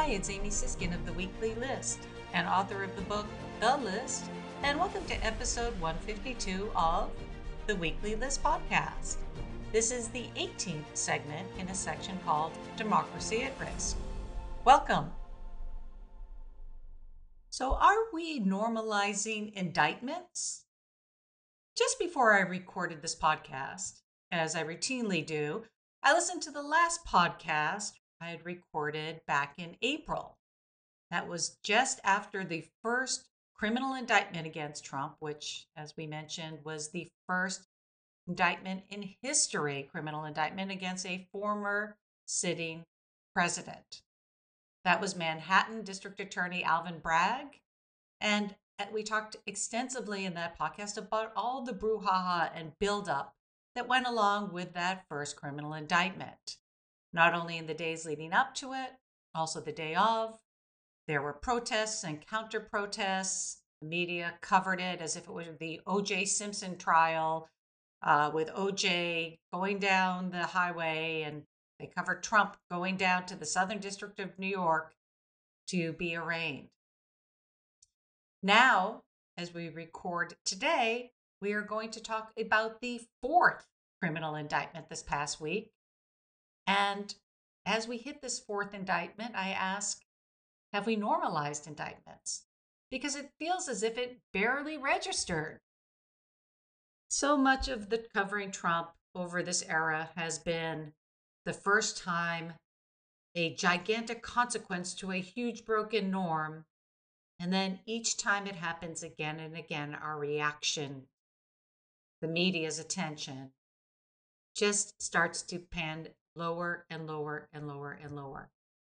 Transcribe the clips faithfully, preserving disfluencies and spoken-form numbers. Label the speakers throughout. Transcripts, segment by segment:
Speaker 1: it's Amy Siskin of the Weekly List and author of the book The List, and welcome to episode one fifty-two of the Weekly List podcast. This is the eighteenth segment in a section called Democracy at Risk. Welcome. So, are we normalizing indictments? Just before I recorded this podcast, as I routinely do, I listened to the last podcast I had recorded back in April. That was just after the first criminal indictment against Trump, which, as we mentioned, was the first indictment in history, criminal indictment against a former sitting president. That was Manhattan District Attorney Alvin Bragg. And we talked extensively in that podcast about all the brouhaha and buildup that went along with that first criminal indictment. Not only in the days leading up to it, also the day of. There were protests and counter-protests. The media covered it as if it was the O J Simpson trial, uh, with O J going down the highway, and they covered Trump going down to the Southern District of New York to be arraigned. Now, as we record today, we are going to talk about the fourth criminal indictment this past week. And as we hit this fourth indictment, I ask, have we normalized indictments? Because it feels as if it barely registered. So much of the covering Trump over this era has been the first time a gigantic consequence to a huge broken norm. And then each time it happens again and again, our reaction, the media's attention, just starts to pan lower and lower and lower and lower.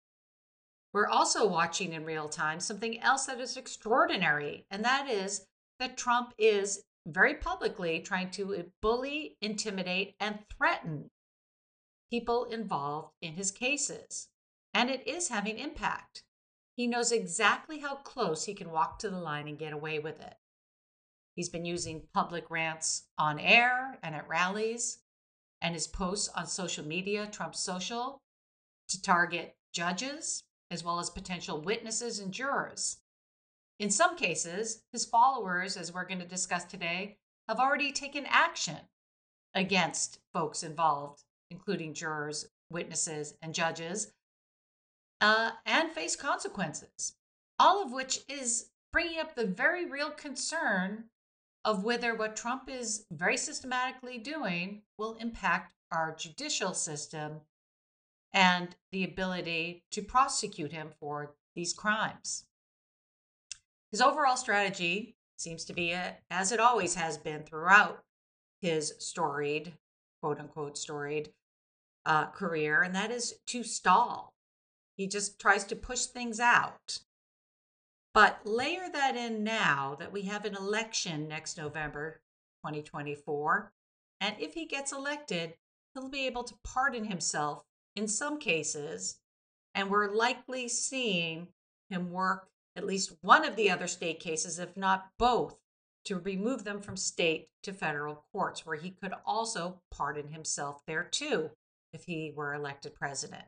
Speaker 1: We're also watching in real time something else that is extraordinary, and that is that Trump is very publicly trying to bully, intimidate, and threaten people involved in his cases. And it is having impact. He knows exactly how close he can walk to the line and get away with it. He's been using public rants on air and at rallies, and his posts on social media, Trump Social, to target judges as well as potential witnesses and jurors. In some cases, his followers, as we're going to discuss today, have already taken action against folks involved, including jurors, witnesses, and judges, uh, and face consequences, all of which is bringing up the very real concern of whether what Trump is very systematically doing will impact our judicial system and the ability to prosecute him for these crimes. His overall strategy seems to be, a, as it always has been throughout his storied, quote unquote, storied uh, career, and that is to stall. He just tries to push things out. But layer that in now that we have an election next November twenty twenty-four, and if he gets elected, he'll be able to pardon himself in some cases, and we're likely seeing him work at least one of the other state cases, if not both, to remove them from state to federal courts, where he could also pardon himself there too if he were elected president.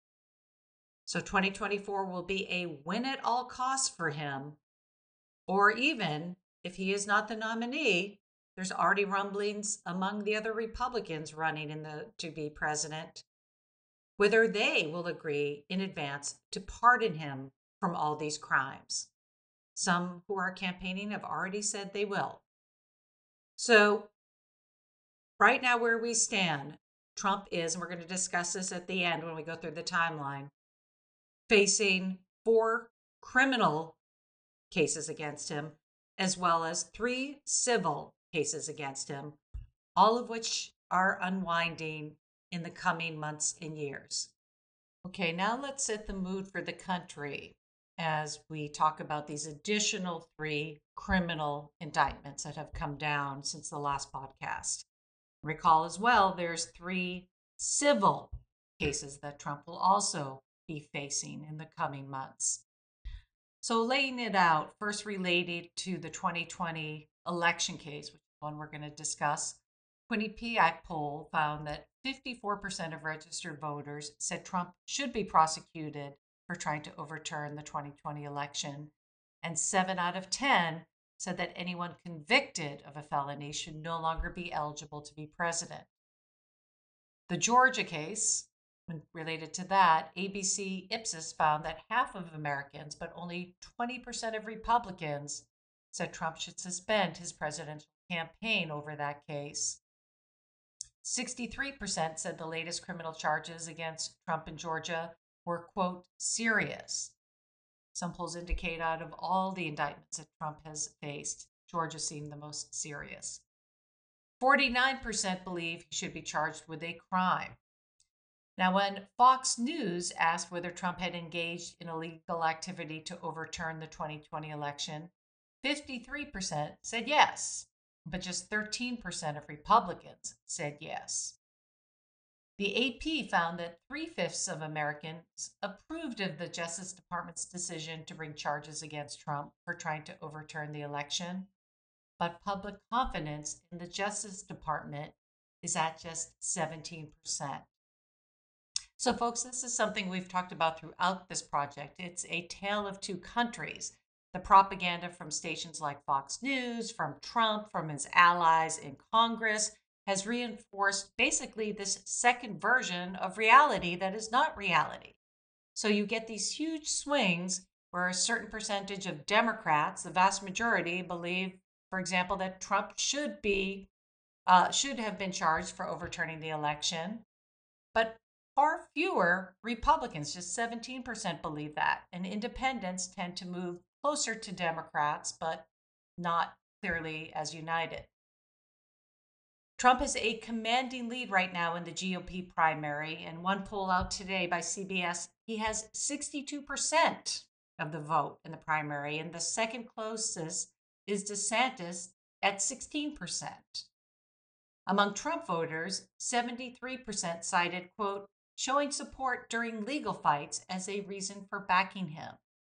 Speaker 1: So twenty twenty-four will be a win at all costs for him. Or even if he is not the nominee, there's already rumblings among the other Republicans running in the to be president, whether they will agree in advance to pardon him from all these crimes. Some who are campaigning have already said they will. So right now where we stand, Trump is, and we're going to discuss this at the end when we go through the timeline, facing four criminal cases against him, as well as three civil cases against him, all of which are unwinding in the coming months and years. Okay, now let's set the mood for the country as we talk about these additional three criminal indictments that have come down since the last podcast. Recall as well, there's three civil cases that Trump will also be facing in the coming months. So laying it out, first related to the twenty twenty election case, which is one we're going to discuss, Quinnipiac poll found that fifty-four percent of registered voters said Trump should be prosecuted for trying to overturn the twenty twenty election, and seven out of ten said that anyone convicted of a felony should no longer be eligible to be president. The Georgia case, related to that, A B C Ipsos found that half of Americans, but only twenty percent of Republicans, said Trump should suspend his presidential campaign over that case. sixty-three percent said the latest criminal charges against Trump in Georgia were, quote, serious. Some polls indicate out of all the indictments that Trump has faced, Georgia seemed the most serious. forty-nine percent believe he should be charged with a crime. Now, when Fox News asked whether Trump had engaged in illegal activity to overturn the twenty twenty election, fifty-three percent said yes, but just thirteen percent of Republicans said yes. The A P found that three-fifths of Americans approved of the Justice Department's decision to bring charges against Trump for trying to overturn the election, but public confidence in the Justice Department is at just seventeen percent. So, folks, this is something we've talked about throughout this project. It's a tale of two countries. The propaganda from stations like Fox News, from Trump, from his allies in Congress, has reinforced basically this second version of reality that is not reality. So you get these huge swings where a certain percentage of Democrats, the vast majority, believe, for example, that Trump should be, uh, should have been charged for overturning the election. But far fewer Republicans, just seventeen percent believe that. And independents tend to move closer to Democrats, but not clearly as united. Trump has a commanding lead right now in the G O P primary. And one poll out today by C B S, he has sixty-two percent of the vote in the primary. And the second closest is DeSantis at sixteen percent. Among Trump voters, seventy-three percent cited, quote, showing support during legal fights as a reason for backing him.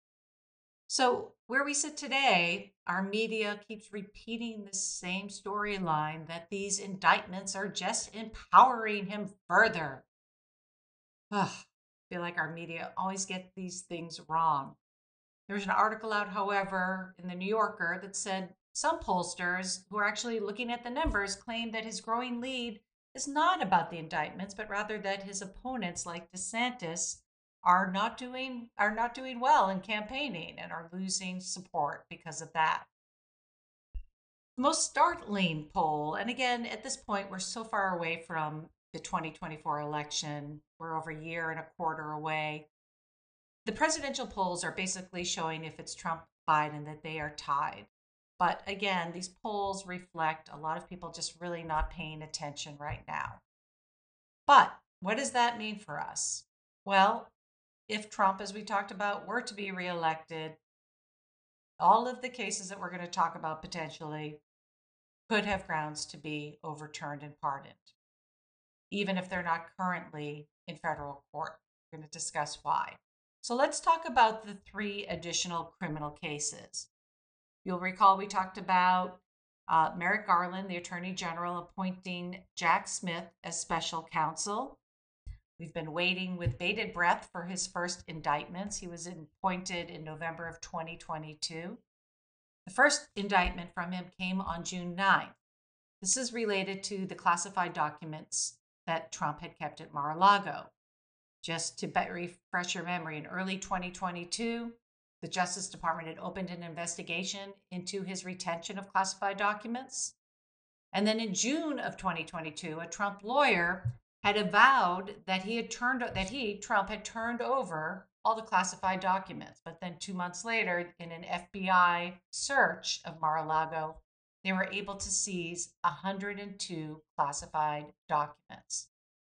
Speaker 1: So where we sit today, our media keeps repeating the same storyline that these indictments are just empowering him further. Ugh, I feel like our media always get these things wrong. There's an article out, however, in the New Yorker that said some pollsters who are actually looking at the numbers claim that his growing lead is not about the indictments, but rather that his opponents like DeSantis are not doing are not doing well in campaigning and are losing support because of that. The most startling poll, and again, at this point, we're so far away from the twenty twenty-four election. We're over a year and a quarter away. The presidential polls are basically showing if it's Trump, Biden, that they are tied. But again, these polls reflect a lot of people just really not paying attention right now. But what does that mean for us? Well, if Trump, as we talked about, were to be reelected, all of the cases that we're going to talk about potentially could have grounds to be overturned and pardoned, even if they're not currently in federal court. We're going to discuss why. So let's talk about the three additional criminal cases. You'll recall we talked about uh, Merrick Garland, the Attorney General, appointing Jack Smith as special counsel. We've been waiting with bated breath for his first indictments. He was appointed in November of twenty twenty-two. The first indictment from him came on June ninth. This is related to the classified documents that Trump had kept at Mar-a-Lago. Just to refresh your memory, in early twenty twenty-two, the Justice Department had opened an investigation into his retention of classified documents. And then in June of twenty twenty-two, a Trump lawyer had avowed that he had turned that he, Trump, had turned over all the classified documents. But then two months later, in an F B I search of Mar-a-Lago, they were able to seize one hundred two classified documents.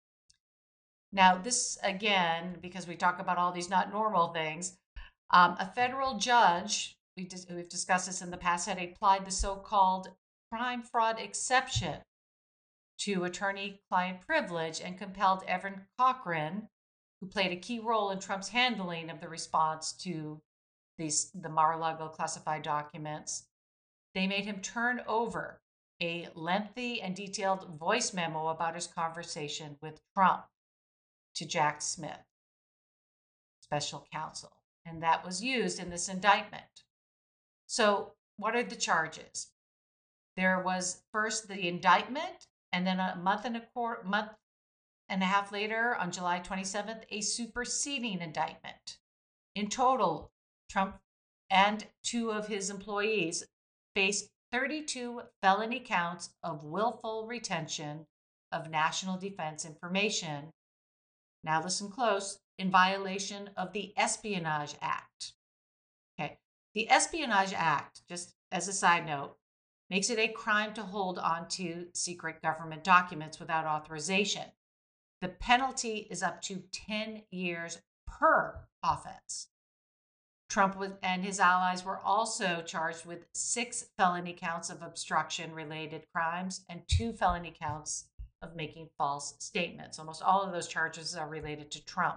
Speaker 1: Now, this, again, because we talk about all these not normal things, um, a federal judge, we dis- we've discussed this in the past, had applied the so-called crime fraud exception to attorney-client privilege and compelled Evan Cochran, who played a key role in Trump's handling of the response to these the Mar-a-Lago classified documents. They made him turn over a lengthy and detailed voice memo about his conversation with Trump to Jack Smith. special counsel, and that was used in this indictment. So, what are the charges? There was first the indictment, and then a month and a quarter, month and a half later, on July twenty-seventh, a superseding indictment. In total, Trump and two of his employees face thirty-two felony counts of willful retention of national defense information. Now listen close, in violation of the Espionage Act. Okay, the Espionage Act, just as a side note, makes it a crime to hold onto secret government documents without authorization. The penalty is up to ten years per offense. Trump and his allies were also charged with six felony counts of obstruction-related crimes and two felony counts of making false statements. Almost all of those charges are related to Trump.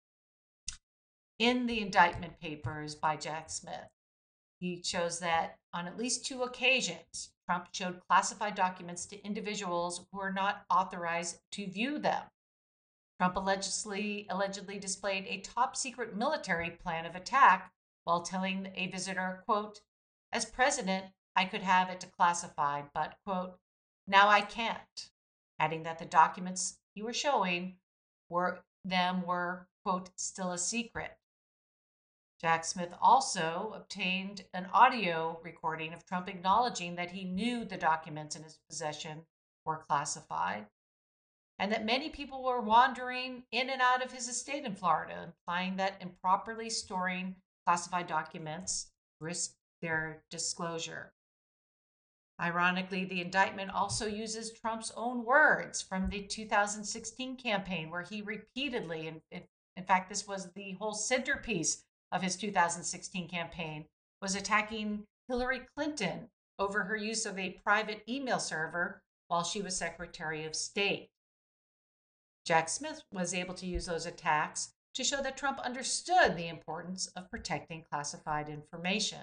Speaker 1: In the indictment papers by Jack Smith, he shows that on at least two occasions, Trump showed classified documents to individuals who were not authorized to view them. Trump allegedly, allegedly displayed a top secret military plan of attack while telling a visitor, quote, "As president, I could have it declassified, but, quote, now I can't," adding that the documents he was showing were them were, quote, still a secret. Jack Smith also obtained an audio recording of Trump acknowledging that he knew the documents in his possession were classified and that many people were wandering in and out of his estate in Florida, implying that improperly storing classified documents risked their disclosure. Ironically, the indictment also uses Trump's own words from the two thousand sixteen campaign, where he repeatedly, and in, in fact, this was the whole centerpiece of his two thousand sixteen campaign, was attacking Hillary Clinton over her use of a private email server while she was Secretary of State. Jack Smith was able to use those attacks to show that Trump understood the importance of protecting classified information.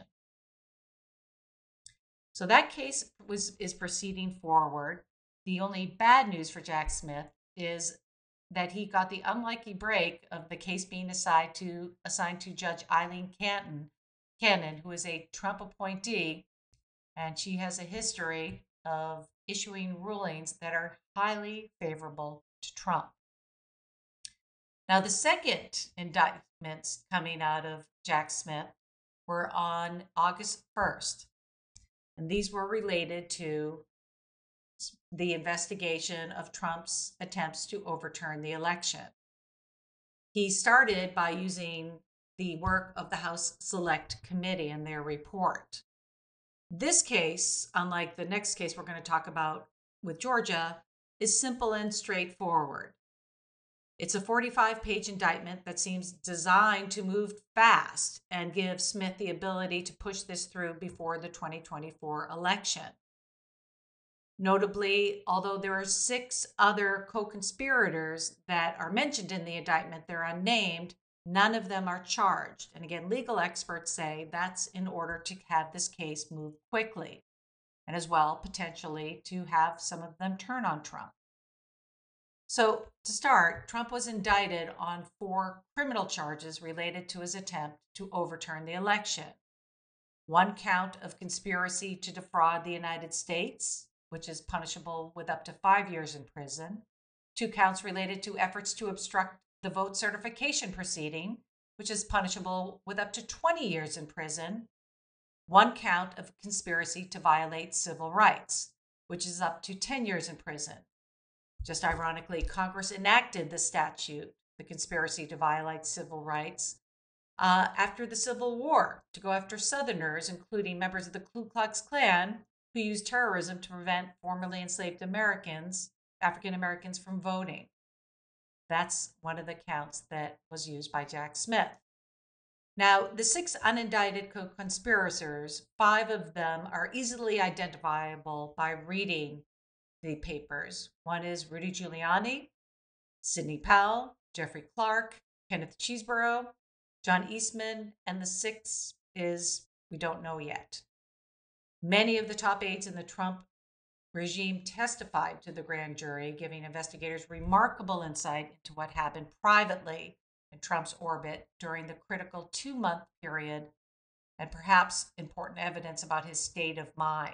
Speaker 1: So that case was is proceeding forward. The only bad news for Jack Smith is that he got the unlucky break of the case being assigned to assigned to Judge Eileen Canton, Cannon, who is a Trump appointee, and she has a history of issuing rulings that are highly favorable to Trump. Now, the second indictments coming out of Jack Smith were on August first, and these were related to the investigation of Trump's attempts to overturn the election. He started by using the work of the House Select Committee and their report. This case, unlike the next case we're going to talk about with Georgia, is simple and straightforward. It's a forty-five page indictment that seems designed to move fast and give Smith the ability to push this through before the twenty twenty-four election. Notably, although there are six other co-conspirators that are mentioned in the indictment, they're unnamed, none of them are charged. And again, legal experts say that's in order to have this case move quickly, and as well, potentially, to have some of them turn on Trump. So, to start, Trump was indicted on four criminal charges related to his attempt to overturn the election. One count of conspiracy to defraud the United States, which is punishable with up to five years in prison. Two counts related to efforts to obstruct the vote certification proceeding, which is punishable with up to twenty years in prison. One count of conspiracy to violate civil rights, which is up to ten years in prison. Just ironically, Congress enacted the statute, the conspiracy to violate civil rights, uh, after the Civil War to go after Southerners, including members of the Ku Klux Klan, who used terrorism to prevent formerly enslaved Americans, African Americans, from voting. That's one of the counts that was used by Jack Smith. Now, the six unindicted co-conspirators, five of them are easily identifiable by reading the papers. One is Rudy Giuliani, Sidney Powell, Jeffrey Clark, Kenneth Chesebro, John Eastman, and the sixth is we don't know yet. Many of the top aides in the Trump regime testified to the grand jury, giving investigators remarkable insight into what happened privately in Trump's orbit during the critical two month period, and perhaps important evidence about his state of mind.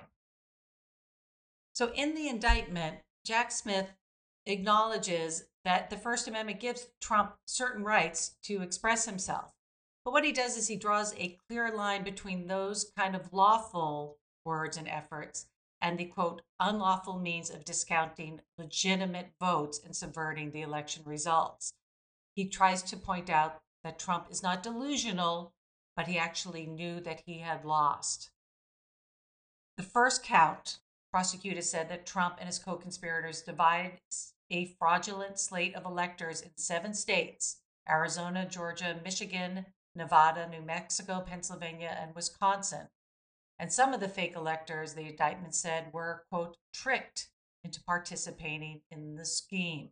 Speaker 1: So, in the indictment, Jack Smith acknowledges that the First Amendment gives Trump certain rights to express himself. But what he does is he draws a clear line between those kind of lawful words and efforts and the quote, unlawful means of discounting legitimate votes and subverting the election results. He tries to point out that Trump is not delusional, but he actually knew that he had lost. The first count, prosecutors said that Trump and his co-conspirators devised a fraudulent slate of electors in seven states: Arizona, Georgia, Michigan, Nevada, New Mexico, Pennsylvania, and Wisconsin. And some of the fake electors, the indictment said, were, quote, tricked into participating in the scheme.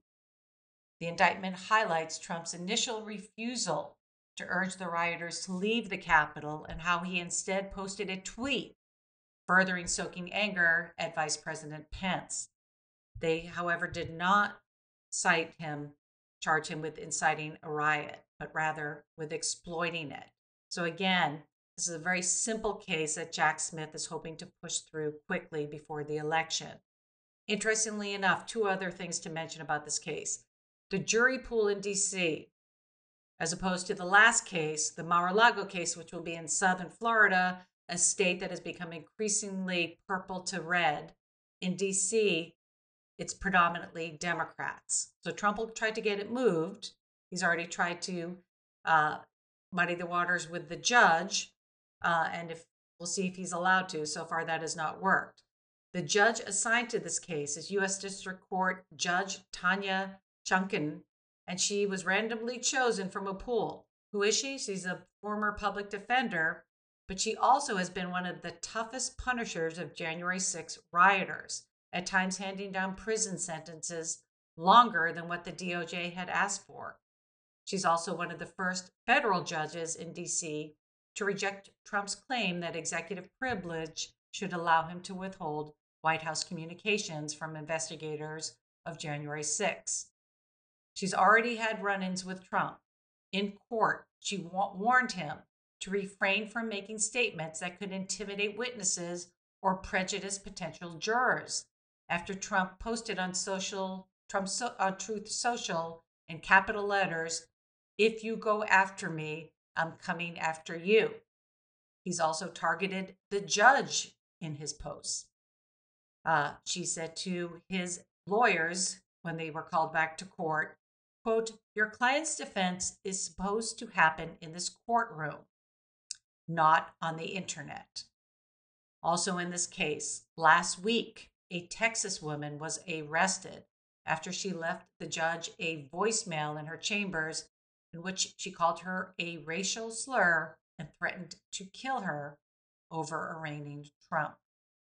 Speaker 1: The indictment highlights Trump's initial refusal to urge the rioters to leave the Capitol and how he instead posted a tweet furthering stoking anger at Vice President Pence. They, however, did not cite him, charge him with inciting a riot, but rather with exploiting it. So again, this is a very simple case that Jack Smith is hoping to push through quickly before the election. Interestingly enough, two other things to mention about this case. The jury pool in D C, as opposed to the last case, the Mar-a-Lago case, which will be in southern Florida, a state that has become increasingly purple to red. In D C, it's predominantly Democrats. So Trump will try to get it moved. He's already tried to uh, muddy the waters with the judge, uh, and if we'll see if he's allowed to. So far, that has not worked. The judge assigned to this case is U S District Court Judge Tanya Chutkan, and she was randomly chosen from a pool. Who is she? She's a former public defender, but she also has been one of the toughest punishers of January sixth rioters, at times handing down prison sentences longer than what the D O J had asked for. She's also one of the first federal judges in D C to reject Trump's claim that executive privilege should allow him to withhold White House communications from investigators of January sixth. She's already had run-ins with Trump. In court, she wa- warned him to refrain from making statements that could intimidate witnesses or prejudice potential jurors. After Trump posted on social Trump so, uh, Truth Social in capital letters, "If you go after me, I'm coming after you." He's also targeted the judge in his posts. Uh, she said to his lawyers when they were called back to court, quote, "Your client's defense is supposed to happen in this courtroom, not on the internet." Also in this case, last week, a Texas woman was arrested after she left the judge a voicemail in her chambers in which she called her a racial slur and threatened to kill her over arraigning Trump.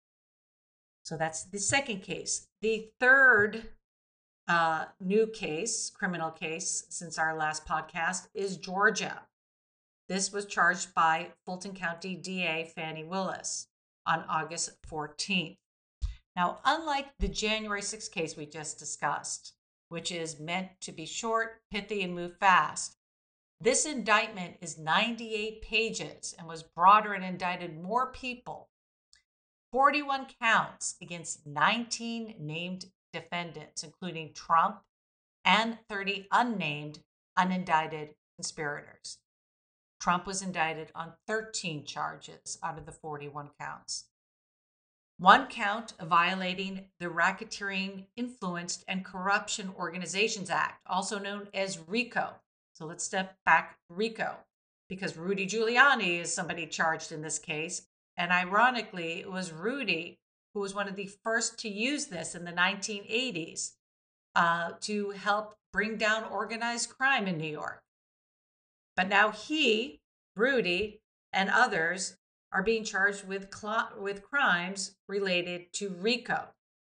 Speaker 1: So that's the second case. The third uh, new case, criminal case since our last podcast, is Georgia. This was charged by Fulton County D A Fannie Willis on August fourteenth. Now, unlike the January sixth case we just discussed, which is meant to be short, pithy, and move fast, this indictment is ninety-eight pages and was broader and indicted more people. forty-one counts against nineteen named defendants, including Trump and thirty unnamed, unindicted conspirators. Trump was indicted on thirteen charges out of the forty-one counts. One count of violating the Racketeering, Influenced, and Corruption Organizations Act, also known as RICO. So let's step back, RICO, because Rudy Giuliani is somebody charged in this case. And ironically, it was Rudy who was one of the first to use this in the nineteen eighties uh, to help bring down organized crime in New York. But now he, Rudy, and others are being charged with cl- with crimes related to RICO.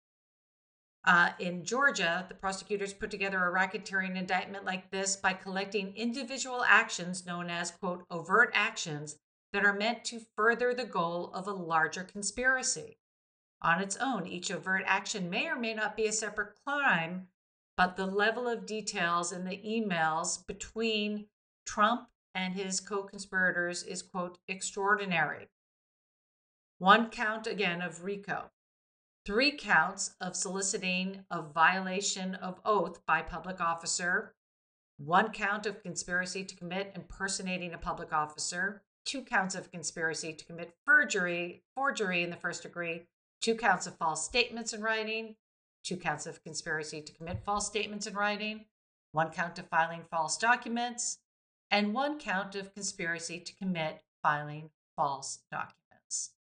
Speaker 1: Uh, in Georgia, the prosecutors put together a racketeering indictment like this by collecting individual actions known as, quote, overt actions that are meant to further the goal of a larger conspiracy. On its own, each overt action may or may not be a separate crime, but the level of details in the emails between Trump and his co-conspirators is, quote, extraordinary. One count, again, of RICO. Three counts of soliciting a violation of oath by public officer. One count of conspiracy to commit impersonating a public officer. Two counts of conspiracy to commit forgery, forgery in the first degree. Two counts of false statements in writing. Two counts of conspiracy to commit false statements in writing. One count of filing false documents. And one count of conspiracy to commit filing false documents.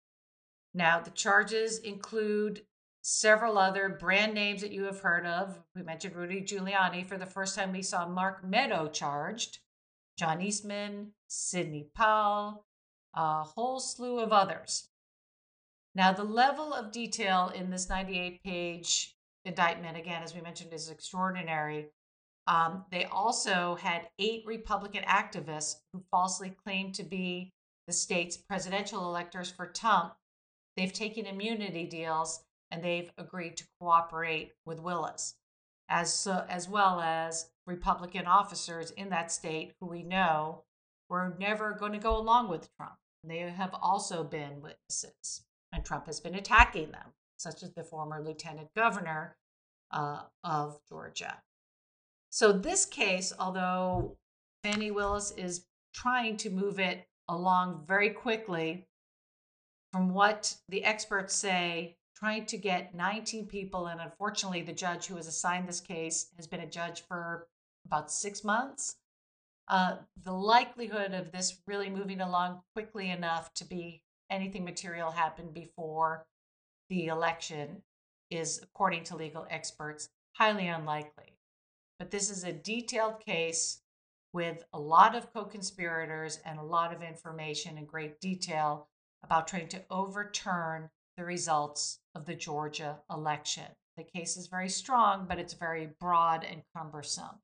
Speaker 1: Now, the charges include several other brand names that you have heard of. We mentioned Rudy Giuliani. For the first time, we saw Mark Meadow charged, John Eastman, Sidney Powell, a whole slew of others. Now, the level of detail in this ninety-eight page indictment, again, as we mentioned, is extraordinary. Um, they also had eight Republican activists who falsely claimed to be the state's presidential electors for Trump. They've taken immunity deals and they've agreed to cooperate with Willis, as, uh, as well as Republican officers in that state who we know were never going to go along with Trump. They have also been witnesses, and Trump has been attacking them, such as the former lieutenant governor uh, of Georgia. So this case, although Fani Willis is trying to move it along very quickly, from what the experts say, trying to get nineteen people, and unfortunately the judge who has assigned this case has been a judge for about six months. Uh, the likelihood of this really moving along quickly enough to be anything material happen before the election is, according to legal experts, highly unlikely. But this is a detailed case with a lot of co-conspirators and a lot of information in great detail about trying to overturn the results of the Georgia election. The case is very strong, but it's very broad and cumbersome.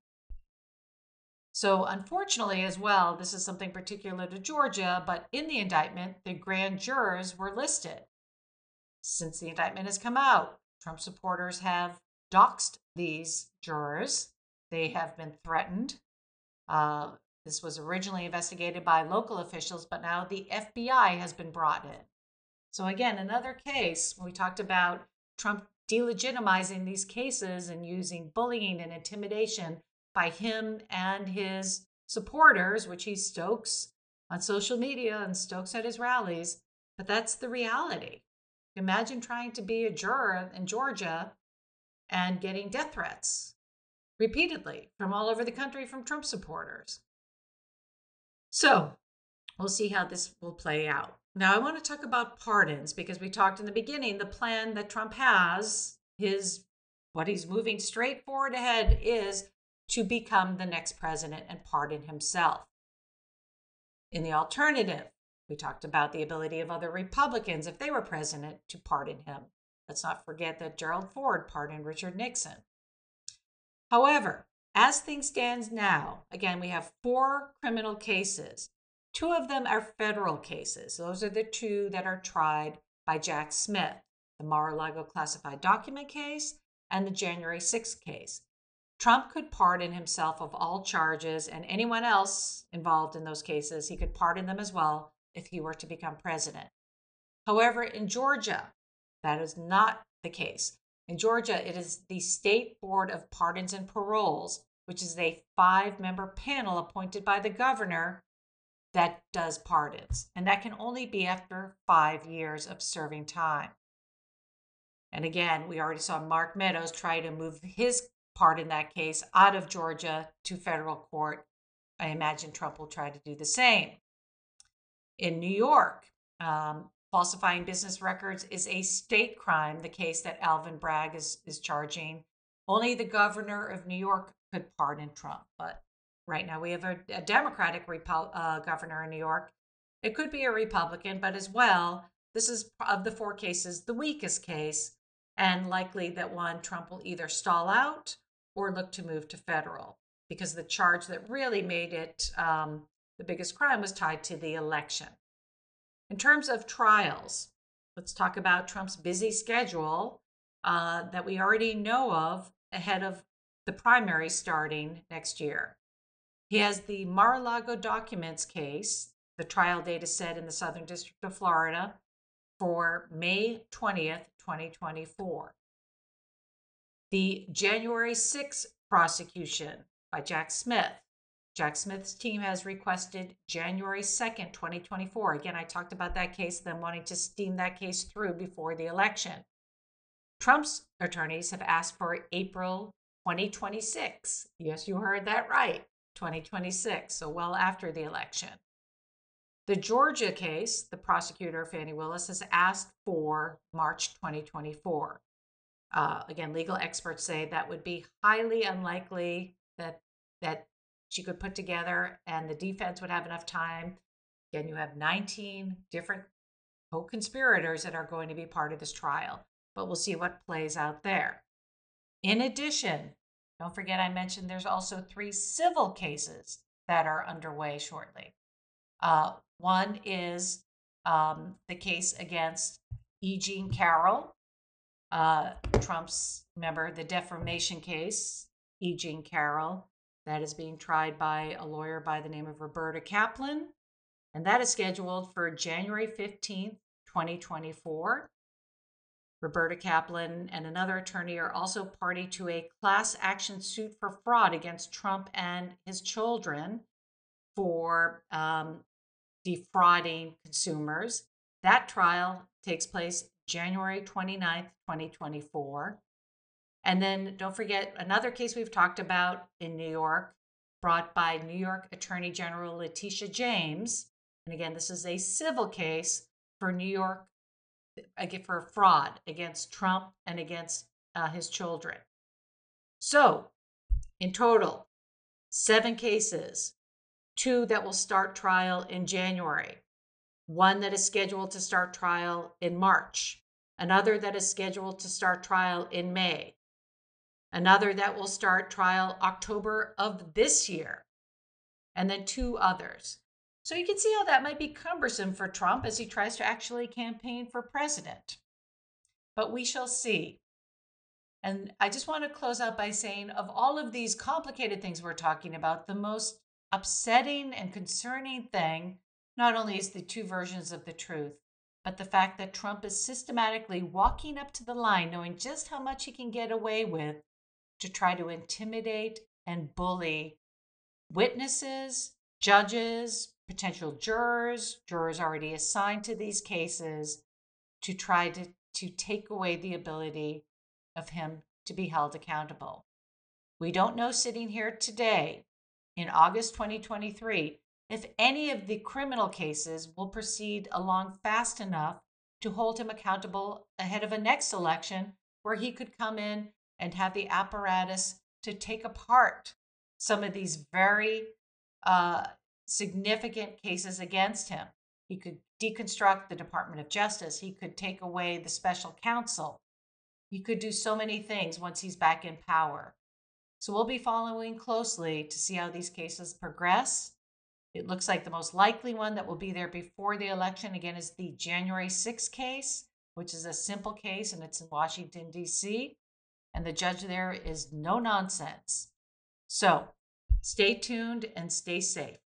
Speaker 1: So unfortunately as well, this is something particular to Georgia, but in the indictment, the grand jurors were listed. Since the indictment has come out, Trump supporters have doxed these jurors. They have been threatened. Uh, this was originally investigated by local officials, but now the F B I has been brought in. So again, another case when we talked about Trump delegitimizing these cases and using bullying and intimidation by him and his supporters, which he stokes on social media and stokes at his rallies. But that's the reality. Imagine trying to be a juror in Georgia and getting death threats repeatedly from all over the country from Trump supporters. So we'll see how this will play out. Now, I want to talk about pardons because we talked in the beginning, the plan that Trump has, his what he's moving straight forward ahead is to become the next president and pardon himself. In the alternative, we talked about the ability of other Republicans, if they were president, to pardon him. Let's not forget that Gerald Ford pardoned Richard Nixon. However, as things stand now, again, we have four criminal cases. Two of them are federal cases. Those are the two that are tried by Jack Smith, the Mar-a-Lago classified document case and the January sixth case. Trump could pardon himself of all charges, and anyone else involved in those cases, he could pardon them as well if he were to become president. However, in Georgia, that is not the case. In Georgia, it is the State Board of Pardons and Paroles, which is a five-member panel appointed by the governor that does pardons. And that can only be after five years of serving time. And again, we already saw Mark Meadows try to move his part in that case out of Georgia to federal court. I imagine Trump will try to do the same. In New York, um, falsifying business records is a state crime, the case that Alvin Bragg is, is charging. Only the governor of New York could pardon Trump. But right now we have a, a Democratic Repo- uh, governor in New York. It could be a Republican, but as well, this is of the four cases, the weakest case, and likely that one Trump will either stall out or look to move to federal, because the charge that really made it um, the biggest crime was tied to the election. In terms of trials, let's talk about Trump's busy schedule uh, that we already know of ahead of the primary starting next year. He has the Mar-a-Lago documents case. The trial date is set in the Southern District of Florida for May twentieth, twenty twenty-four. The January sixth prosecution by Jack Smith. Jack Smith's team has requested January second, twenty twenty-four. Again, I talked about that case, them wanting to steam that case through before the election. Trump's attorneys have asked for April twenty twenty-six. Yes, you heard that right, twenty twenty-six, so well after the election. The Georgia case, the prosecutor, Fani Willis, has asked for March twenty twenty-four. Uh, again, legal experts say that would be highly unlikely that that she could put together and the defense would have enough time. Again, you have nineteen different co-conspirators that are going to be part of this trial, but we'll see what plays out there. In addition, don't forget I mentioned there's also three civil cases that are underway shortly. Uh, one is um, the case against E. Jean Carroll, uh, Trump's, remember, the defamation case, E. Jean Carroll, that is being tried by a lawyer by the name of Roberta Kaplan, and that is scheduled for January fifteenth, twenty twenty-four. Roberta Kaplan and another attorney are also party to a class action suit for fraud against Trump and his children for um, defrauding consumers. That trial takes place January twenty-ninth, twenty twenty-four. And then don't forget another case we've talked about in New York, brought by New York Attorney General Letitia James. And again, this is a civil case for New York for fraud against Trump and against uh, his children. So in total, seven cases, two that will start trial in January, one that is scheduled to start trial in March, another that is scheduled to start trial in May, another that will start trial October of this year, and then two others. So you can see how that might be cumbersome for Trump as he tries to actually campaign for president. But we shall see. And I just want to close out by saying, of all of these complicated things we're talking about, the most upsetting and concerning thing not only is the two versions of the truth, but the fact that Trump is systematically walking up to the line, knowing just how much he can get away with, to try to intimidate and bully witnesses, judges, potential jurors, jurors already assigned to these cases, to try to, to take away the ability of him to be held accountable. We don't know sitting here today in August twenty twenty-three if any of the criminal cases will proceed along fast enough to hold him accountable ahead of a next election where he could come in and have the apparatus to take apart some of these very uh, significant cases against him. He could deconstruct the Department of Justice. He could take away the special counsel. He could do so many things once he's back in power. So we'll be following closely to see how these cases progress. It looks like the most likely one that will be there before the election, again, is the January sixth case, which is a simple case, and it's in Washington, D C, and the judge there is no nonsense. So stay tuned and stay safe.